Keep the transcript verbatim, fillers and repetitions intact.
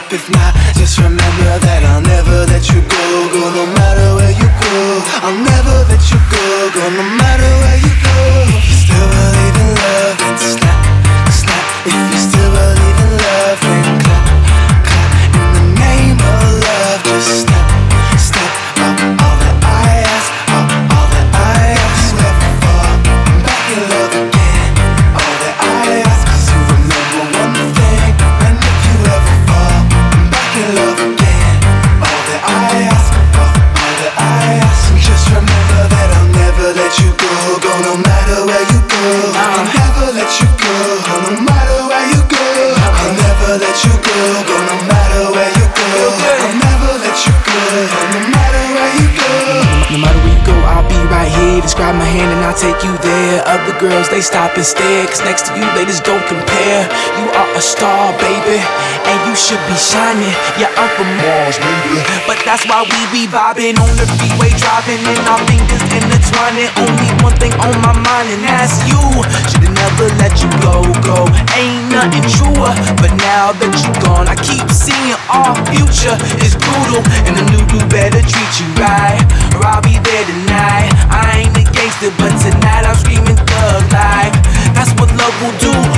If not, just remember that I'll never let you go. Go no matter where you go. I'll never let you go. Go no matter where you go. If you still believe in love, then snap, snap. If you still believe in love, then clap, clap. In the name of love, just step, step up. All that I ask, all, all that I ask. Never fall back in love again. All that I ask is to remember one thing. And if you ever fall back in love again, all that I ask, all, all that I ask, just remember that I'll never let you go. Go no matter where you go. I'll never let you go. Go no matter where you go. I'll never let you go. Go no matter where you go. I'll never let you go. Go no matter where you go. No matter where you go, I'll be right here. Just grab my hand and I'll take you there. Other girls, they stop and stare, cause next to you, they just don't compare. You are a star, baby, and you should be shining. Yeah, I'm from Mars, baby, but that's why we be vibing on the freeway, driving and our fingers intertwining. Only one thing on my mind, and that's you. Should've never let you go, go. Ain't nothing truer, but now that you gone, I keep seeing our future is brutal, and the new dude better treat you right, or I'll be there tonight. I ain't a gangster, but tonight I'm screaming thug life. That's what love will do.